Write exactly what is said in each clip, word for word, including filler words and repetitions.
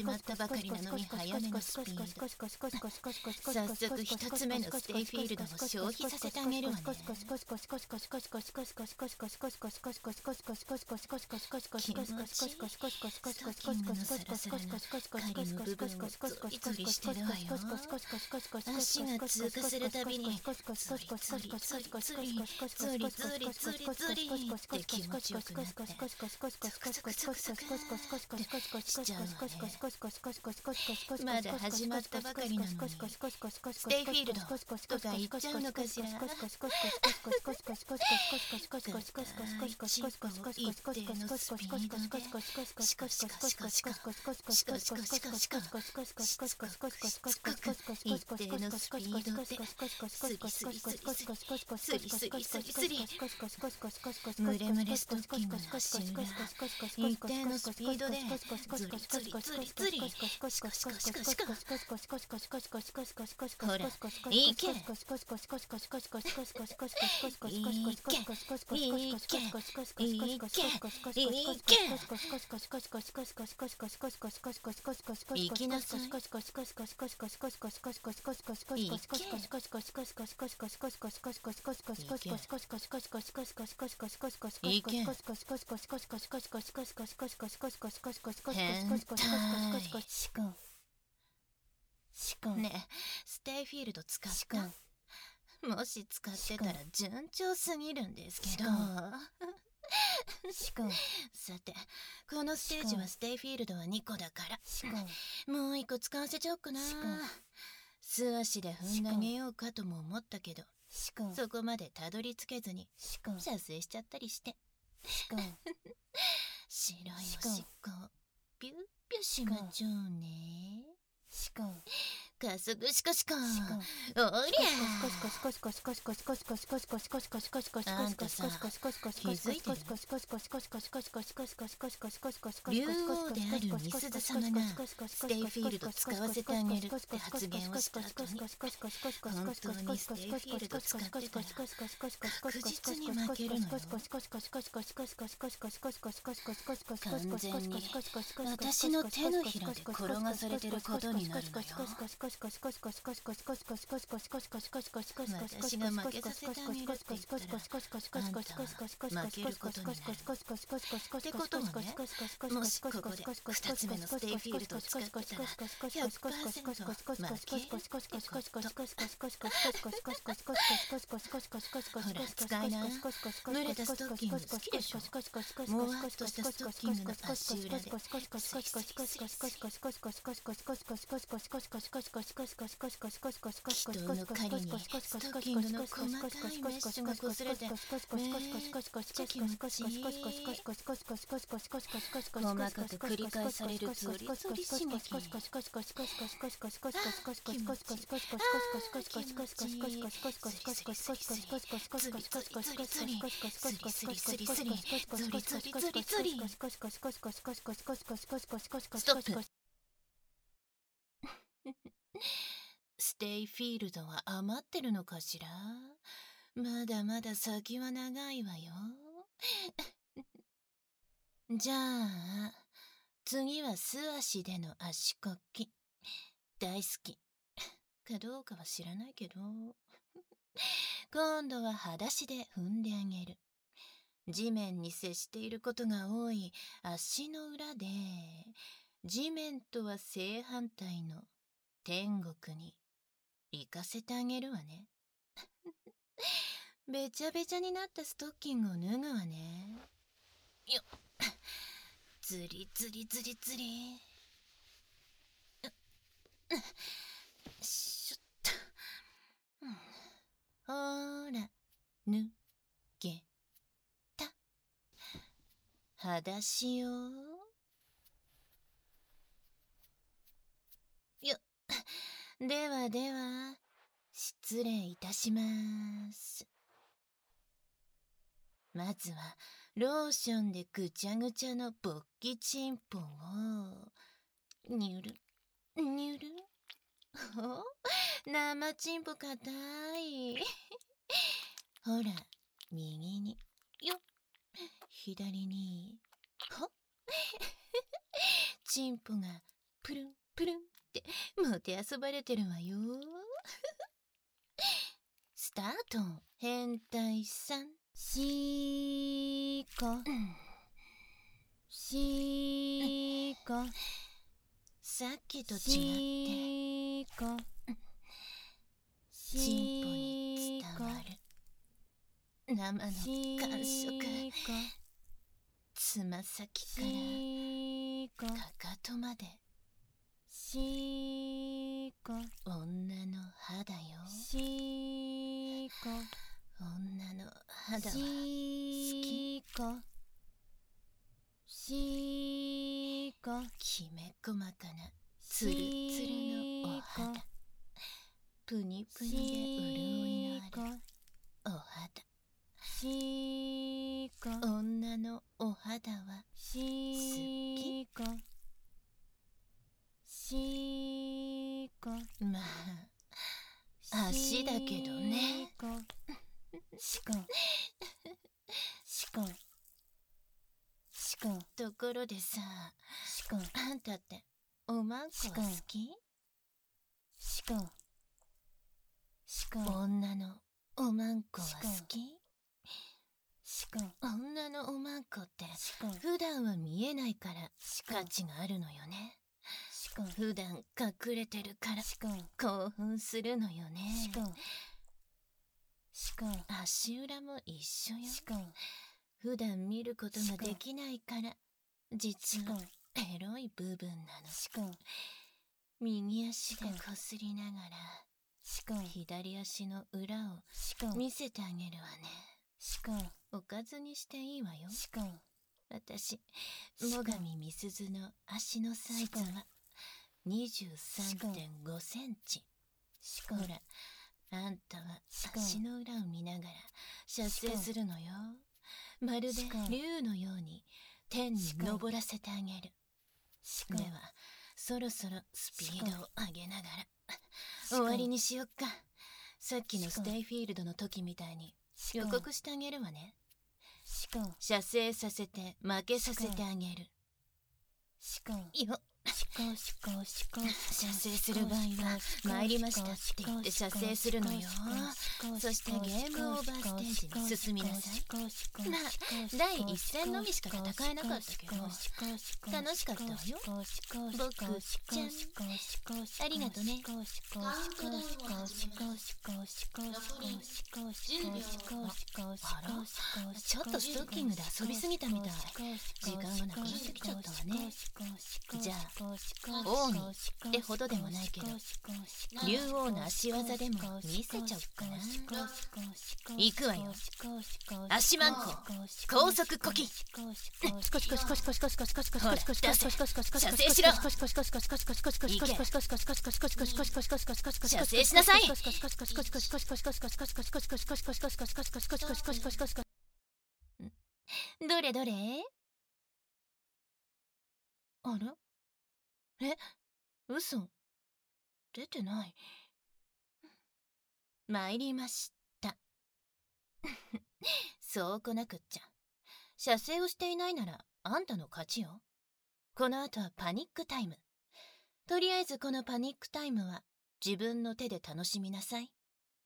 始まったばかりなのに早めのスピード。早速一つ目のステイフィールドを消費させてあげるわね。気持ちいい。ストッキングのサラサラな狩りの部分をゾリゾリしてるわよ。足が通過するたびにゾリゾリゾリゾリゾリゾリゾリゾリって気持ちよくなってゾクゾクゾクゾクってしちゃうわね。まだ始まったばかりなのにステイフィールドとか言っちゃうのかしら。高いチンポを一定のスピードでシコシコシコシコシコシコシコシコシコしつこくしつこく一定のスピードでスリスリスリスリスリスリスリ。ムレムレストッキングの足裏、一定のスピードでズリズリズリズリ。シコシコシコシコ。ほら、いけいけいけいけ。行きなさい。ねえ、ステイフィールド使った？もし使ってたら順調すぎるんですけど。さて、このステージはステイフィールドはにこだからもういっこ使わせちゃおうかな。素足で踏んであげようかとも思ったけど、そこまでたどり着けずに射精しちゃったりして。白いおしっこピュッピュしまちょうね。かすぐしこしこ。おりゃあんたさ、気づいてる？竜王であるみすず様がステイフィールド使わせてあげるって発言をした後に、本当にステイフィールド使ってたら確実に負けるのよ。完全に私の手のひらで転がされてることになるのよ。私が負けさせてあげるって言ったら、あんた負けることになる。ってことはね、もしここでふたつめのステイフィールドを使ってたら ひゃくパーセント 負けるってこと。ほら、使いな。濡れたストッキング好きでしょ。もわっとしたストッキングの足裏でスリスリスリスリ。人の狩りにストッキングの細かいメッシュが擦れてめっちゃ気持ちいい。細かく繰り返されるゾリゾリ刺激。あー気持ちいい。あー気持ちいい。スリスリスリスリスリスリスリスリスリゾリゾリゾリゾリ。ストップ。ステイフィールドは余ってるのかしら。まだまだ先は長いわよ。じゃあ次は素足での足こき。大好きかどうかは知らないけど今度は裸足で踏んであげる。地面に接していることが多い足の裏で、地面とは正反対の天国に行かせてあげるわね。べちゃべちゃになったストッキングを脱ぐわね。よっ、ずりずりずりずり。しょっと、うん、ほら脱げた。裸足よ。よっ、ではでは失礼いたします。まずはローションでぐちゃぐちゃの勃起チンポをにゅるにゅる。お、生チンポかたい。ほら右によっ、左にほっ。チンポがプルンプルンってもてあそばれてるわよ。スタート。変態さん。 しーこ、 うん、 しーこ、 さっきと違ってしーこ、 チンポに伝わる生の感触。つま先からかかとまでしーこ、 女の肌よ。 しーこ、 女の肌は好しーこ、しーこ、 きめ細かなツルツルのお肌、プニプニで潤いのあるしこ女のお肌はしこしこまあ足だけどね。 しこしこしこところでさ、 しこあんたっておまんこは好き？ しこしこ女のおまんこは好き？ しこ女のおまんこってしこ普段は見えないからしこ価値があるのよね。 しこ普段隠れてるからしこ興奮するのよね。 しこしこ足裏も一緒よ。 しこ普段見ることができないから実はエロい部分なの。 しこ右足でこすりながらしこ左足の裏をしこ見せてあげるわね。 しこおかずにしていいわよ。 しこ私、最上みすずの足のサイズは にじゅうさんてんごセンチ。 しこほら、あんたは足の裏を見ながら射精するのよ。まるで竜のように天に昇らせてあげる。 しこでは、そろそろスピードを上げながら終わりにしよっか。さっきのステイフィールドの時みたいに予告してあげるわね。 しこ射精させて負けさせてあげるしこよ。 しこしこしこ射精する場合は参りましたって言って射精するのよ。そしてゲームオーバーステージに進みなさい。まあ第一戦のみしか戦えなかったけど楽しかったわよ。僕ちゃんありがとね。 カウントダウンを始めます。残りじゅうびょう。 あら、ちょっとストッキングで遊びすぎたみたい。時間がなくなってきちゃったわね。じゃあ王にってほどでもないけど竜王の足技でも見せちゃおっかな。行くわよ。足マンコ高速呼吸。ほら出せ。射精しろ。いけ。射精しなさい。どれどれ。あら、え、嘘、出てない。参りました。そうこなくっちゃ。射精をしていないならあんたの勝ちよ。この後はパニックタイム。とりあえずこのパニックタイムは自分の手で楽しみなさい。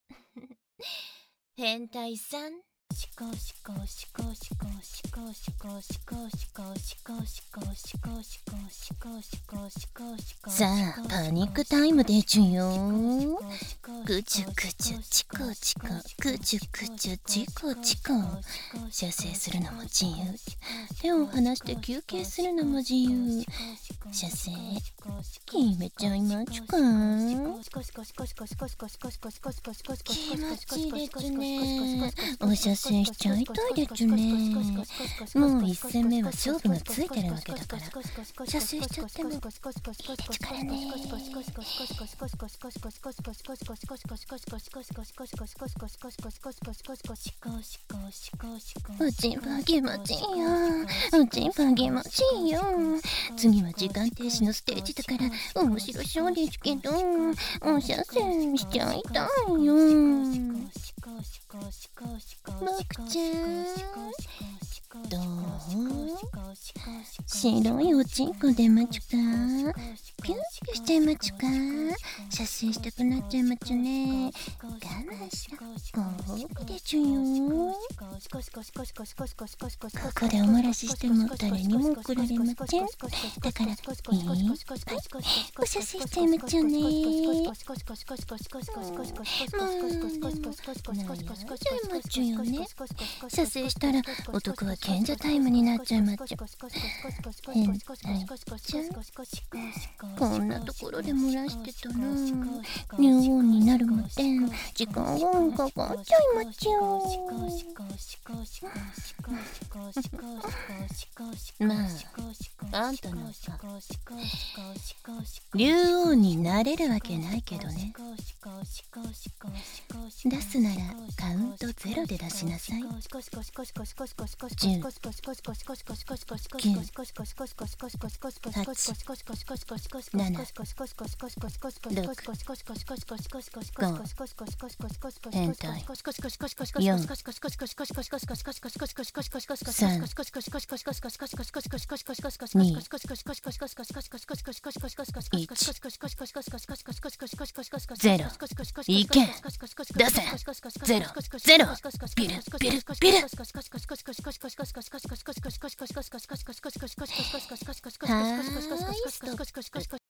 変態さん。 しこしこしこしこしこしこしこしこしこしこしこしこしこしこしこしこ。 さあパニックタイムでちゅよ。ぐちゅぐちゅチコチコぐちゅぐちゅチコチコ。射精するのも自由。手を離して休憩するのも自由。射精決めちゃいまちゅか。気持ちいいですね。お射精しちゃいたいですね。もう一戦目は勝負がついてるわけだから射精しちゃってもいいですからね。うちんぱ気持ちいいよ。うちんぱ気持ちいいよ。次は時間停止のステージだから面白そうですけどお射精しちゃいたいよ。僕ちゃんどう？白いおちんこ出まちゅか？ピュンピュンしちゃいまちゅか？射精したくなっちゃいまちゅね。我慢しろ。ご褒美でちゅよ。ここでお漏らししても誰にも怒られません。だからいい？お射精しちゃいまちゅね。もうでも悩んじゃいまちゅよね。射精したら男は賢者タイムになっちゃいまちゅ。変態ちゃんこんななところで漏らしてたら竜王になるまで時間がかかっちゃいまちよ。 まああんたなんか竜王になれるわけないけどね。出すならカウントゼロで出しなさい。じゅう、きゅう、はち、なな、ろく、ご、変態、よん、さん、に、いち、ゼロ。いけ、出せ、ゼロ、ゼロ、ビル、ビル、ビル。はーい、ストップ。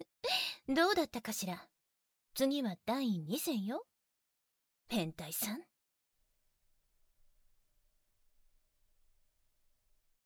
どうだったかしら。次はだいに戦よ。変態さん。